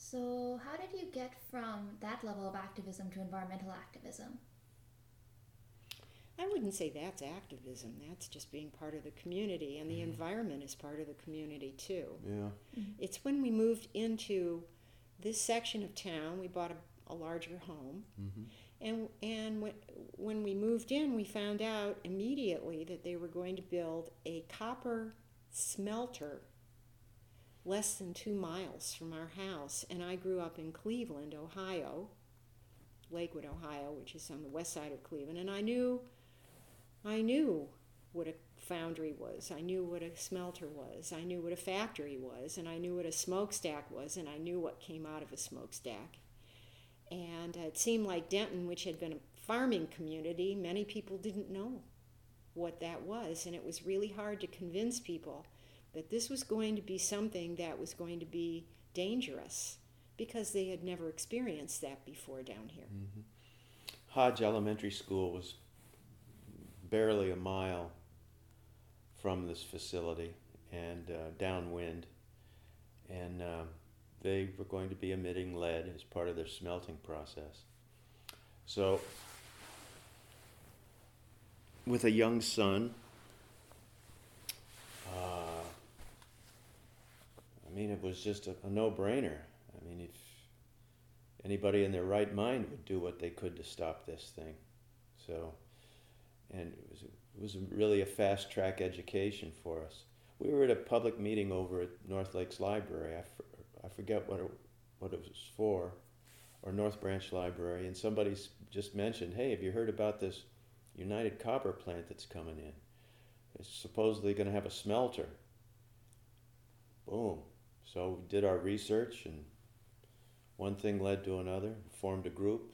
So, how did you get from that level of activism to environmental activism? I wouldn't say that's activism. That's just being part of the community, and the environment is part of the community too. Yeah. It's when we moved into this section of town, we bought a larger home, Mm-hmm. and when we moved in, we found out immediately that they were going to build a copper smelter less than 2 miles from our house. And I grew up in Cleveland, Ohio, Lakewood, Ohio, which is on the west side of Cleveland, and I knew what a foundry was. I knew what a smelter was. I knew what a factory was, and I knew what a smokestack was, and I knew what came out of a smokestack. And it seemed like Denton, which had been a farming community, many people didn't know what that was, and it was really hard to convince people that this was going to be something that was going to be dangerous because they had never experienced that before down here. Mm-hmm. Hodge Elementary School was barely a mile from this facility and downwind, and they were going to be emitting lead as part of their smelting process. So, with a young son, it was just a no-brainer. If anybody in their right mind would do what they could to stop this thing. So, and it was really a fast track education for us. We were at a public meeting over at North Lakes Library. I forget what it was for, or North Branch Library, and somebody just mentioned, "Hey, have you heard about this United Copper plant that's coming in? It's supposedly going to have a smelter." Boom. So we did our research, and one thing led to another. Formed a group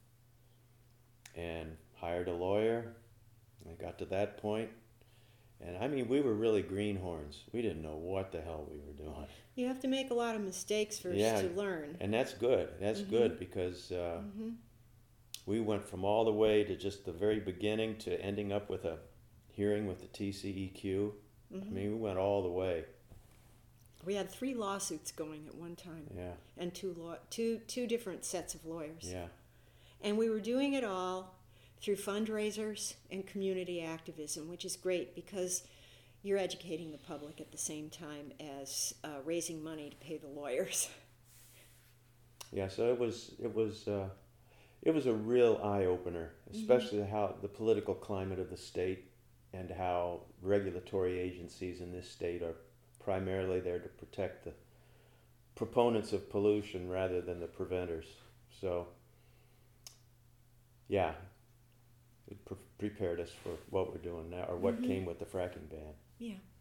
and hired a lawyer. I got to that point, and we were really greenhorns. We didn't know what the hell we were doing. You have to make a lot of mistakes first Yeah, to learn. and that's good. That's good because we went from all the way to just the very beginning to ending up with a hearing with the TCEQ. We went all the way. We had 3 lawsuits going at one time, Yeah, and two different sets of lawyers. yeah, And we were doing it all through fundraisers and community activism, which is great because you're educating the public at the same time as raising money to pay the lawyers. yeah. So it was a real eye opener, especially how the political climate of the state and how regulatory agencies in this state are primarily there to protect the proponents of pollution rather than the preventers. So, yeah, it prepared us for what we're doing now, or what came with the fracking ban. Yeah.